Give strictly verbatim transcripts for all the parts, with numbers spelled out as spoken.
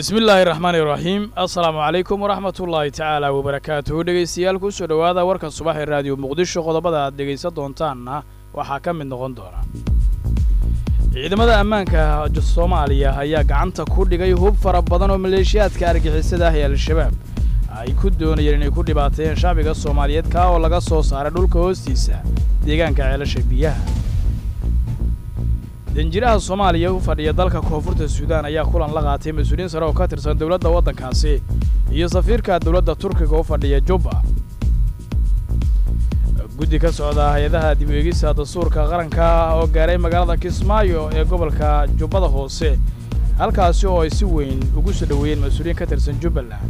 بسم الله الرحمن الرحيم السلام عليكم ورحمة الله تعالى وبركاته dhegeystayaal ku soo dhawaada warka subax ee radio muqdisho qodobada aad dhegeysan doontaanna waxa ka mid noqon doona ciidamada ammaanka Soomaaliya ayaa gacanta ku dhigay hub fara badan oo maleeshiyaadka argagixisada ah ee al-shabaab ay ku doonayeen inay ku dhibaateeyaan shacbiga Soomaaliyeed ka oo laga soo saaray dhulka hoostiisa deegaanka ceelasha biyaha danjiraha Soomaaliya u fadhiya dalka koonfurta Suudaan ayaa kulan la qaatay mas'uuliyiin sare oo ka tirsan dawladda waddankaasi iyo safiirka dawladda Turkiga u fadhiya Juba guddi ka socda hay'adaha dib u eegista dastuurka qaranka oo gaaray magaalada Kismaayo ee gobolka Jubbada Hoose halkaas oo ay si weyn ugu soo dhaweeyeen mas'uuliyiin ka tirsan Jubbaland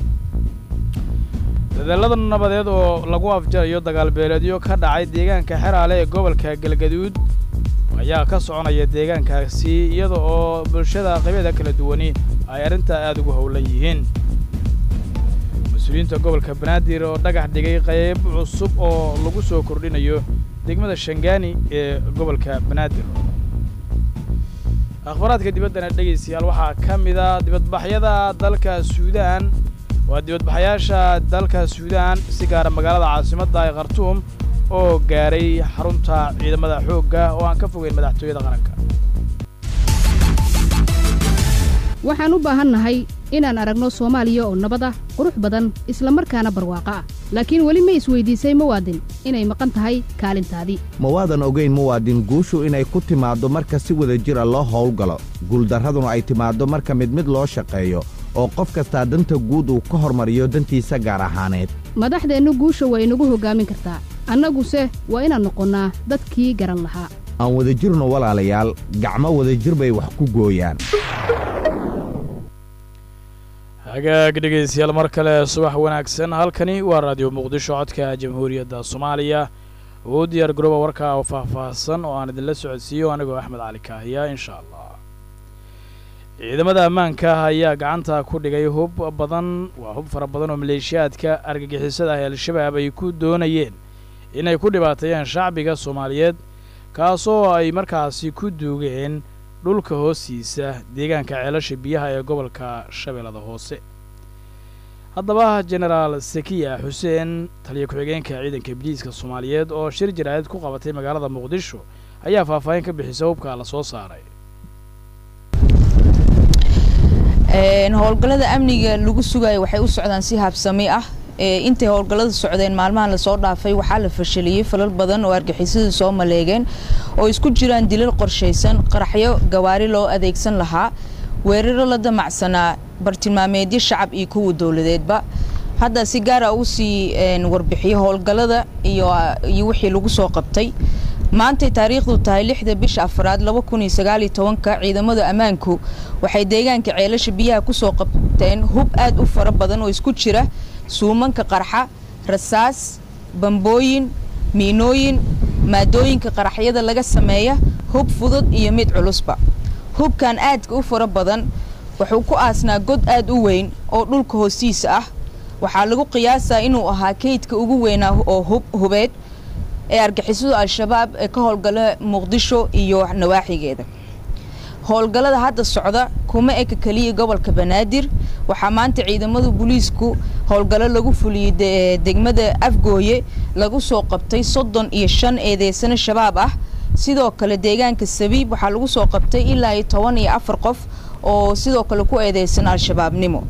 dadaalada nabadeed oo lagu afjarayo dagaal beeleedyo ka dhacay deegaanka Xeraale ee gobolka Galgaduud ayaa ka soconaya deegaankaasi iyada oo bulshada qaybada kala duwan ay arinta aad ugu howlan yihiin mas'uuliyiinta gobolka Banaadir oo dhagax dhigay qayb cusub oo lagu soo kordhinayo degmada Shangaani ee gobolka Banaadir akhbaraadka dibadda dhageysiyaal waxa kamid ah dibadbaxyada dalka Suudaan waa dibadbaxayaasha dalka Suudaan si gaar ah magaalada caasimadda ee Khartoum oo gaaray xarunta ciidamada xoogga oo aan ka fogeyn madaxtooyada qaranka waxaan u baahanahay inaan aragno Soomaaliya oo nabad ah qurux badan isla markaana barwaaqo ah laakiin wali ma isweydiisay muwaadin inay maqan tahay kaalintaadii muwaadin ogeyn muwaadin guushu inay ku timaado marka si wada jir ah loo howlgalo guuldaraduna ay timaado marka mid mid loo shaqeeyo oo qof kasta danta guud uu ka hormariyo dantiisa gaar ahaaneed madaxdeenu guusha way inagu hogaamin kartaa annaguse waa inaan noqonnaa dadkii garan lahaa aan wada jirno walaalayaal gacmo wada jir bay wax ku gooyaan hagaag dhegeystayaal mar kale subax wanaagsan halkani waa radio muqdisho codka jamhuuriyadda Soomaaliya oo diyaar garooba warka oo faahfaahsan oo aan idin la socodsiiyo anigoo Axmed Cali Kaahiya insha Allah ciidamada ammaanka ayaa gacanta ku dhigay hub badan waa hub fara badan oo maleeshiyaadka argagixisada ah ee al-shabaab ay ku doonayeen inay ku dhibaateeyaan shacbiga Soomaaliyeed kaasoo ay markaasi ku duugeen dhulka hoostiisa deegaanka ceelasha biyaha ee gobolka Shabeellada Hoose haddaba General Sakiya Xuseen taliye ku-xigeenka ciidanka booliiska Soomaaliyeed oo shir jiraayad ku qabatay magaalada Muqdisho ayaa faahfaahin ka bixisay hubka la soo saaray een howlgallada amniga lagu sugayo waxay u socdaan si habsami ah ee intay howlgallada socdeen maalmahan la soo dhaafay waxa la fashiliyay falal badan oo argagixisada soo maleegeen oo isku jiraan dilal qorsheysan qaraxyo gawaari loo adeegsan lahaa weeraro la damacsanaa bartilmaameedyo shacab iyo kuwa dawladeedba hadda si gaar ah u sii een warbixiyo howlgallada iyo iyo wixii lagu soo qabtay maanta taariikhdu tahay lixda bisha afraad laba kun iyo sagaal iyo toban ka ciidamada ammaanku waxay deegaanka ceelasha biyaha ku soo qabteen hub aad u fara badan oo isku jira suumanka qarxa rasaas bambooyin miinooyin maadooyinka qaraxyada laga sameeyo hub fudud iyo mid culusba hubkan aad u fara badan wuxuu ku aasnaa god aad u weyn oo dhulka hoostiisa ah waxa lagu qiyaasaa inuu ahaa kaydka ugu weyn oo hub hubeed ee argagixisada al-shabaab ee ka howlgala Muqdisho iyo nawaaxigeeda howlgallada hadda socda kuma eka kaliya gobolka Banaadir waxa maanta ciidamada booliisku howlgallo lagu fuliyay degmada Afgooye lagu soo qabtay soddon iyo shan eedeysana shabaab ah sidoo kale deegaanka Sabiib waxa lagu soo qabtay ilaa iyo toban iyo afar qof oo sidoo kale ku eedeysan al-shabaabnimo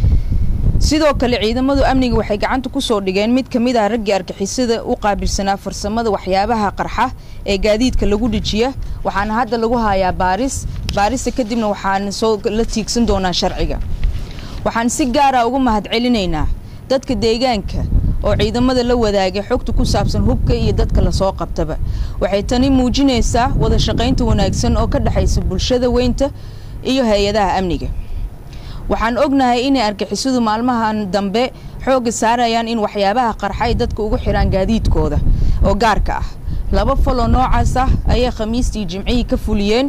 sidoo kale ciidamadu amniga waxay gacanta ku soo dhigeen mid kamid ah ragga argagixisada u qaabilsanaa farsamada waxyaabaha qarxa ee gaadiidka lagu dhijiyo waxaana hadda lagu hayaa baaris baarista kadibna waxaan soo la tiigsan doonaa sharciga waxaan si gaar ah ugu mahadcelinaynaa dadka deegaanka oo ciidamada la wadaagay xogta ku saabsan hubka iyo dadka la soo qabtaba waxay tani muujinaysaa wada shaqaynta wanaagsan oo ka dhaxaysa bulshada weynta iyo hay'adaha amniga waxaan ognahay in argagixisadu maalmahan dambe xoog saarayaan in waxyaabaha qarxa ay dadka ugu xiraan gaadiidkooda oo gaarka ah laba falo noocaas ah ayay khamiistii jimcihii ka fuliyeen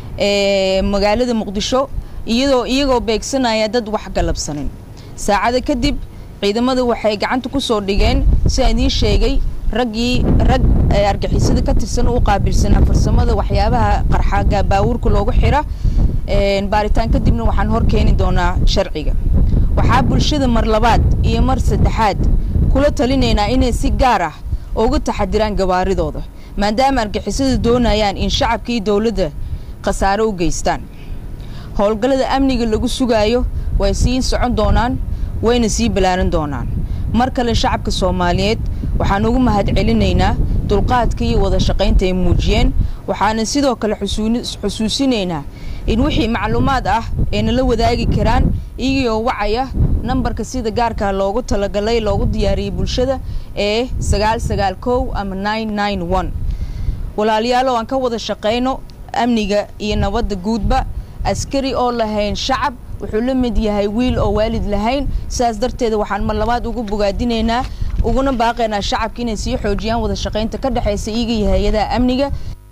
ee magaalada Muqdisho iyadoo iyagoo beegsanaya dad wax galabsanin saacada kadib ciidamadu waxay gacanta ku soo dhigeen si ay sheegay ragii rag argagixisada ka tirsan oo qaabilsan farsamada waxyaabaha qarxa baawurka loogu xira baaritaan kadibna waxaan hor keeni doonaa sharciga. waxaa bulshada mar labaad iyo mar saddexaad kula talinaynaa inay si gaar ah uga taxadiraan gabaaridooda maadaama argixisadu doonayaan in shacabka iyo dawladda khasaare u geystaan. howlgallada amniga lagu sugaayo way sii socon doonaan wayna sii balaaran doonaan. mar kale shacabka Soomaaliyeed waxaan ugu mahadcelinaynaa dulqaadka iyo wada shaqaynta ay muujiyeen. waxaana sidoo kale xusuusinaynaa in wixii macluumaad ah ee nala wadaagi karaan iyagoo wacaya nambarka sida gaarka loogu talagalay loogu diyaariyay bulshada ee sagaal sagaal kow ama nine nine one. walaalayaal aan ka wada shaqeyno amniga iyo nabadda guudba. askari oo lahayn shacab wuxuu la mid yahay wiil oo waalid lahayn. saas darteed waxaan mar labaad ugu bogaadinaynaa uguna baaqaynaa shacabka inay sii xoojiyaan wada shaqaynta ka dhaxaysa iyaga iyo hay'adaha amniga.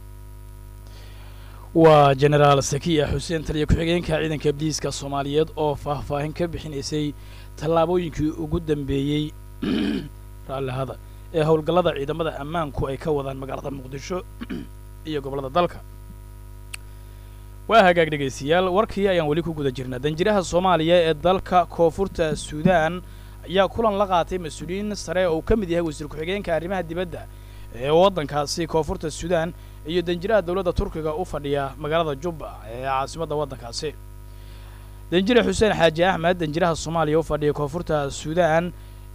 waa jenaraal Sakiya Xuseen taliye ku-xigeenka ciidanka booliiska Soomaaliyeed oo faahfaahin ka bixinaysay tallaabooyinkii ugu dambeeyay raallahada ee howlgallada ciidamada ammaanku ay ka wadaan magaalada Muqdisho iyo gobolada dalka. waa hagaag dhageystayaal warkii ayaan wali ku guda jirnaa. danjiraha Soomaaliya ee dalka Koonfurta Suudaan ayaa kulan la qaatay mas'uuliyiin sare oo ka mid yahay wasiir ku-xigeenka arrimaha dibadda ee waddankaasi Koonfurta Suudaan iyo danjiraha dawladda Turkiga u fadhiya magaalada Jubba ee caasimadda waddankaasi. danjire Xuseen Xaaji Axmed danjiraha Soomaaliya u fadhiya Koonfurta Suudaan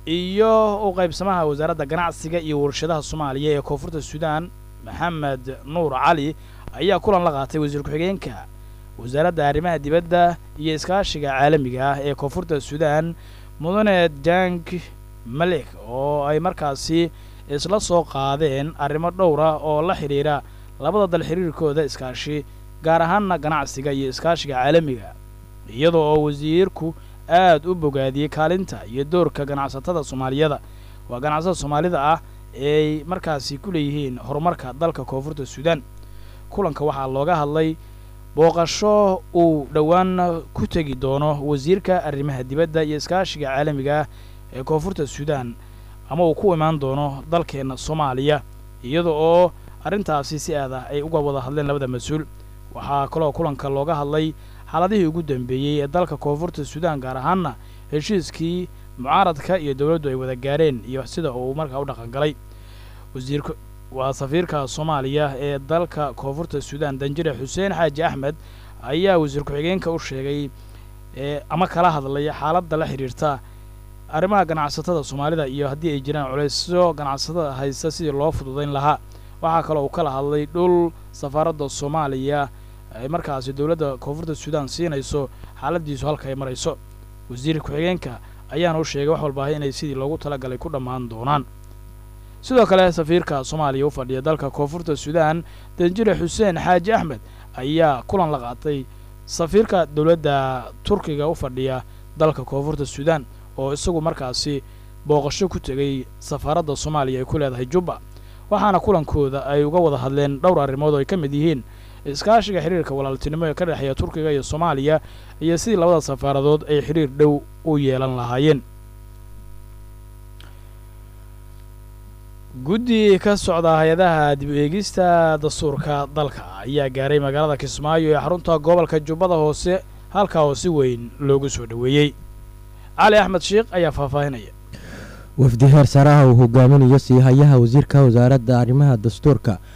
iyo u qaybsamaha wasaaradda ganacsiga iyo warshadaha Soomaaliya ee Koonfurta Suudaan Maxamed Nuur Cali ayaa kulan la qaatay wasiir ku-xigeenka wasaaradda arrimaha dibadda iyo iskaashiga caalamiga ah ee Koonfurta Suudaan mudane Jank Malik oo ay markaasi isla soo qaadeen arrimo dhowr ah oo la xiriira labada dal xiriirkooda iskaashi gaar ahaanna ganacsiga iyo iskaashiga caalamiga iyadoo oo wasiirku aad u bogaadiyay kaalinta iyo doorka ganacsatada Soomaaliyada waa ganacsatada Soomaalida ah ee markaasi ku leeyihiin horumarka dalka Koonfurta Suudaan. kulanka waxaa looga hadlay booqasho uu dhawaan ku tagi doono wasiirka arrimaha dibadda iyo iskaashiga caalamiga ee Koonfurta Suudaan ama uu ku imaan doono dalkeena Soomaaliya iyadoo oo arrintaasi si aad ah ay uga wada hadleen labada mas'uul. waxaa kaloo kulanka looga hadlay xaaladihii ugu dambeeyay ee dalka Koonfurta Suudaan gaar ahaanna heshiiskii mucaaradka iyo dawladdu ay wada gaareen iyo sida uu markaa u dhaqan galay. wasiirka waa safiirka Soomaaliya ee dalka Koonfurta Suudaan danjire Xuseen Xaaji Axmed ayaa wasiir ku-xigeenka u sheegay ee ama kala hadlay xaaladda la xiriirta arrimaha ganacsatada Soomaalida iyo haddii ay jiraan culeysyo ganacsatada haysta sidii loo fududeyn lahaa. waxaa kaloo uu kala hadlay dhul safaaradda Soomaaliya ay markaasi dawladda Koonfurta Suudaan siinayso xaaladiisu halka ay marayso. wasiir ku-xigeenka ayaana u sheegay wax walba inay sidii loogu talagalay ku dhammaan doonaan. sidoo kale safiirka Soomaaliya u fadhiya dalka Koonfurta Suudaan danjire Xuseen Xaaji Axmed ayaa kulan la qaatay safiirka dawladda Turkiga u fadhiya dalka Koonfurta Suudaan oo isagu markaasi booqasho ku tagay safaaradda Soomaaliya ay ku leedahay Jubba. waxaana kulankooda ay uga wada hadleen dhowr arrimood oo ay ka mid yihiin iskaashiga xiriirka walaaltinimo ee ka dhexeeya Turkiga iyo Soomaaliya iyo sidii labada safaaradood ay xiriir dhow u yeelan lahaayeen. guddi ka socda hay'adaha dib u eegista dastuurka dalka ayaa gaaray magaalada Kismaayo ee xarunta gobolka Jubbada Hoose halka oo si weyn loogu soo dhaweeyay. cali axmed sheekh ayaa faahfaahinaya. wafdi heer saraha uu hogaaminayo siihayaha wasiirka wasaaradda arrimaha dastuurka